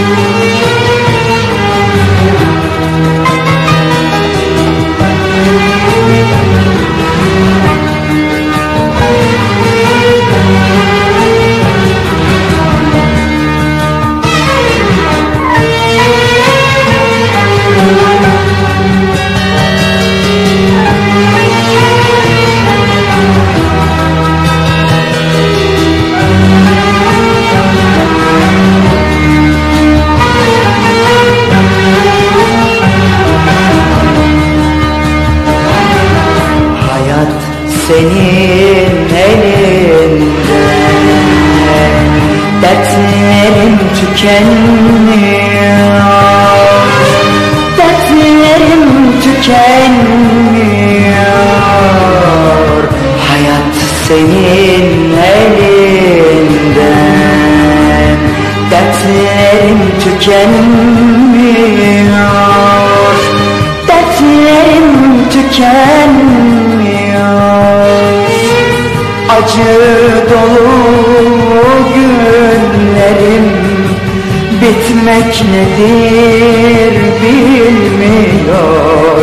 Senin elinde dertlerim tükenmiyor, dertlerim tükenmiyor. Hayat senin elinde dertlerim tükenmiyor, dertlerim tükenmiyor. Acı dolu günlerim bitmek nedir bilmiyor.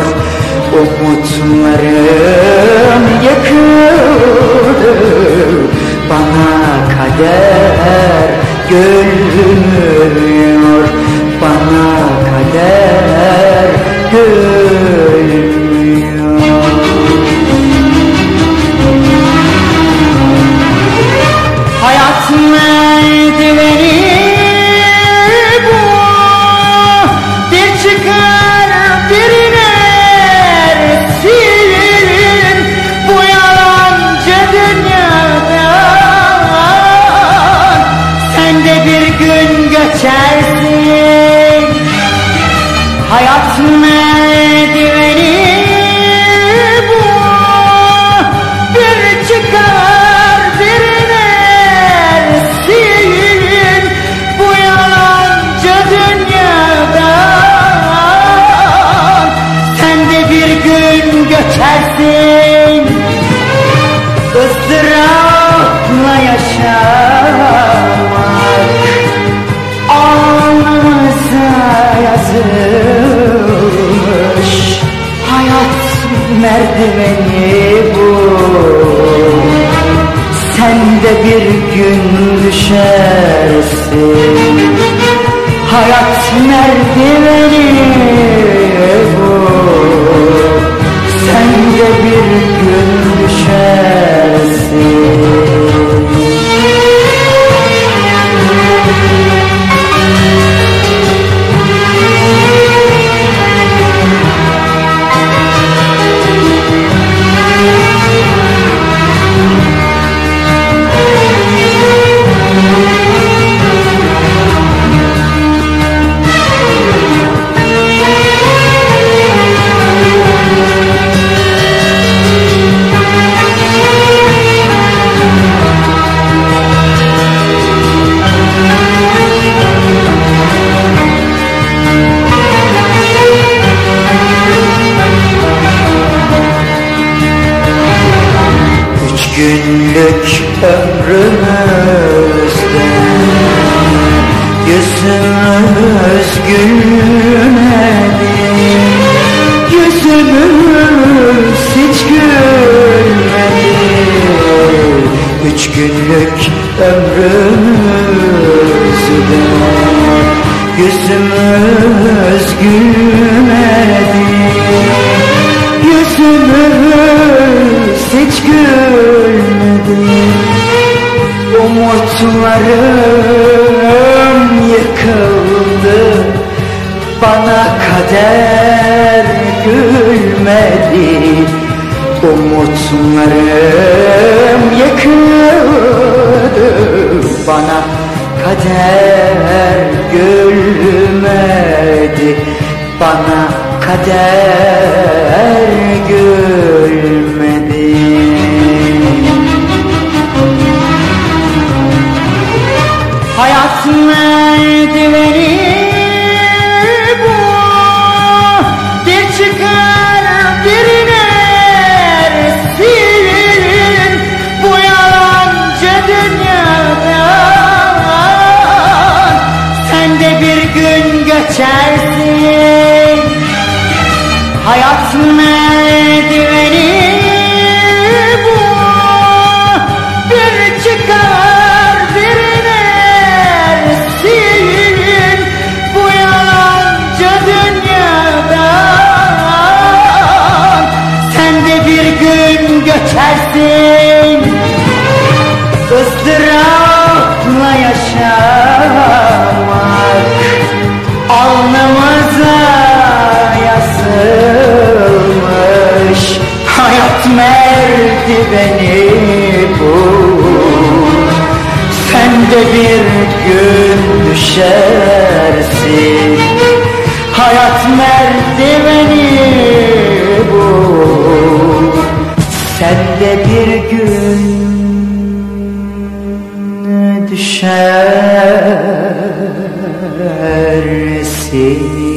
Umutlarım yıkıldı, bana kader gülmüyor, bana kader gülmüyor. Hayat merdiveni bu, bir çıkar bir inersin bu yalancı dünyadan. Sen de bir gün göçersin. Hayat merdiveni bu, bir çıkar bir inersin bu yalancı dünyadan. Sen de bir gün göçersin. Izdırapla yaşamak alnımıza yazılmış. Hayat merdiveni bu, sen de bir gün düşersin. Hayat merdiveni bu, sen de bir gün düşersin. Günlük ömrümüzde yüzümüz gülmedi, yüzümüz hiç gülmedi. 3 günlük ömrümüzde yüzümüz gülmedi, yüzümüz hiç gülmedi. Umutlarım yıkıldı, bana kader gülmedi. Umutlarım yıkıldı, bana kader gülmedi, bana kader gülmedi. Hayat merdiveni bu, bir çıkar bir inersin bu yalancı dünyadan. Sen de bir gün geçersin. Hayat merdiveni bu, bir çıkar bir inersin bu yalancı dünyadan. Sen de bir gün göçersin, ızdırapla yaşamak alnımıza yazılmış. Hayat merdiveni bu, sen de bir gün düşersin. Hayat merdiveni bu, sen de bir gün düşersin.